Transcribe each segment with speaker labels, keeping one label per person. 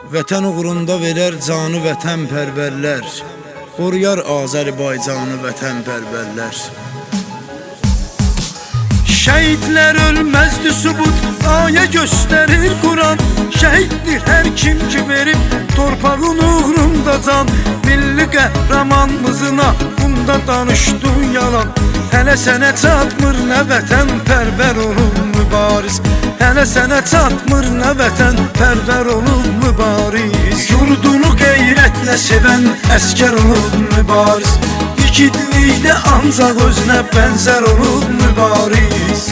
Speaker 1: Vətən uğrunda verər canı vətənpərvərlər, qoruyar Azərbaycanı vətənpərvərlər. Şəhidlər ölməzdi sübut, ayə göstərir Quran. Şəhiddir hər kim ki verib torpağın uğrunda can. Milli qəhrəmanımızına bunda danışdın yalan. Hələ sənə çatmır nə vətənpərvər olub mübariz. Hələ sənə çatmır nə vətənpərvər olub mübariz. Yurdunu qeyrətlə sevən əskər olub mübariz. İgidlikdə ancaq özünə bənzər olub mübariz.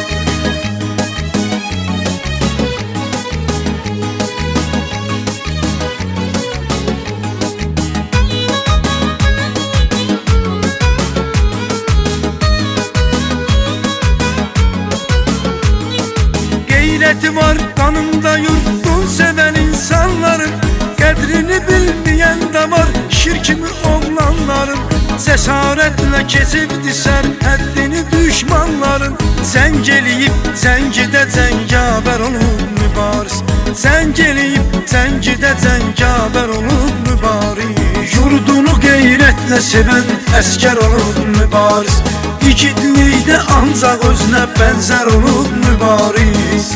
Speaker 1: Qeyrəti var qanımda yurdun sevən insanların, qədrini bilməyən də var şir kimi oğlanların. Cəsarətlə keçibdi sərhəddini düşmanların. Zəng eləyib zəngidə cəngavər olub mübariz. Zəng eləyib zəngidə cəngavər olub mübariz. Yurdunu qeyrətlə sevən əskər olub mübariz. İgidlikdə ancaq özünə bənzər olub mübariz.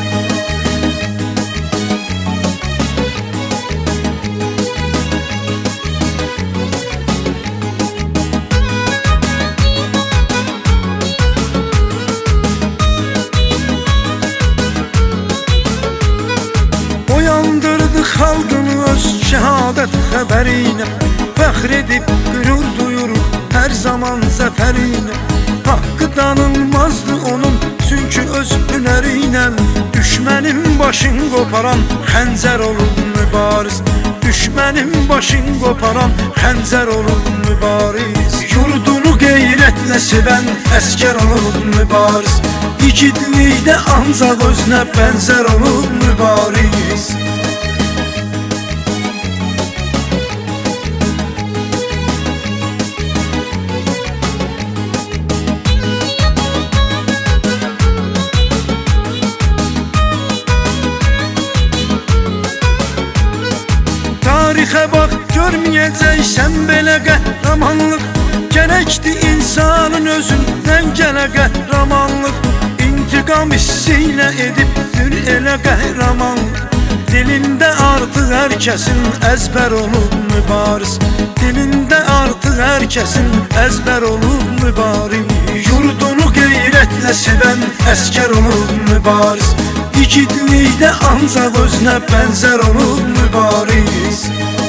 Speaker 1: Oyandırdı xalqını öz şəhadət xəbərinə, fəxr edib qürur duyurur hər zaman zəfərinə. Haqqı danılmazdı onun çünki öz hünərinə. Düşmənin başın qoparan xəncər olub mübariz. Düşmənin başın qoparan xəncər olub mübariz. Yurdunu qeyrətlə sevən əskər olub mübariz. İgidlikdə ancaq özünə bənzər olub mübariz. Tarixə bax, görməyəcəksən belə qəhrəmanlıq. Gərəkdi insanın özündən gələ qəhrəmanlıq. İntiqam hissi ilə edib bir elə qəhrəmanlıq. Dilində artıq hər kəsin əzbər olub mübariz. Dilində artıq hər kəsin əzbər olub mübariz. Yurdunu qeyrətlə sevən əskər olub mübariz. İgidlikdə ancaq özünə bənzər olub mübariz.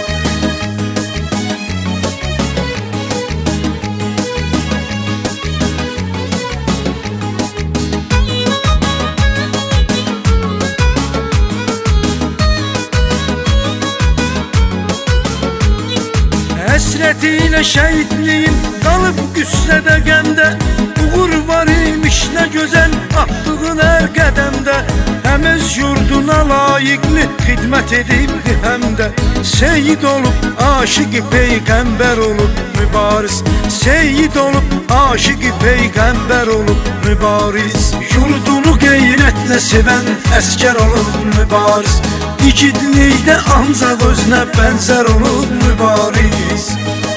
Speaker 1: Həsrəti ilə şəhidliyin qalıb qüssədə qəmdə. Uğur var imiş nə gözəl atdığın hər qədəmdə. Həm öz yurduna layiqli xidmət edibdi həm də. Seyid olub aşıqı peyğəmbər olub mübariz. Seyid olub aşıqı peyğəmbər olub mübariz. Yurdunu qeyrətlə sevən əskər olub mübariz. İgidlikdə ancaq özünə bənzər olub mübariz.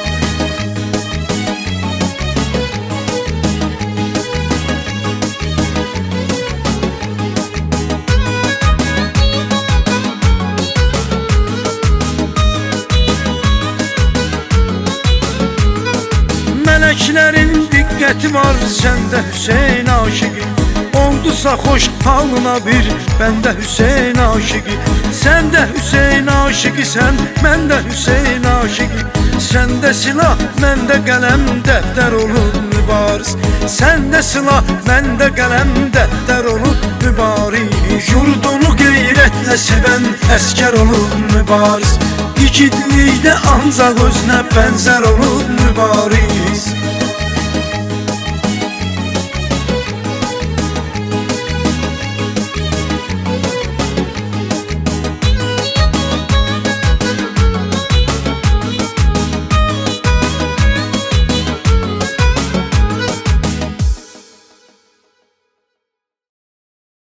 Speaker 1: Mələklərin diqqəti var səndə Hüseyn aşıqı. Oldusa xoş halına bir bəndə Hüseyn aşıqı. Sən də Hüseyn aşıqı sən, mən də Hüseyn aşıqı. Səndə silah, məndə qələm, dəftər olub mübariz. Səndə silah, məndə qələm, dəftər olub mübariz. Yurdunu qeyrətlə sevən əskər olub mübariz. İgidlikdə ancaq özünə bənzər olub mübariz.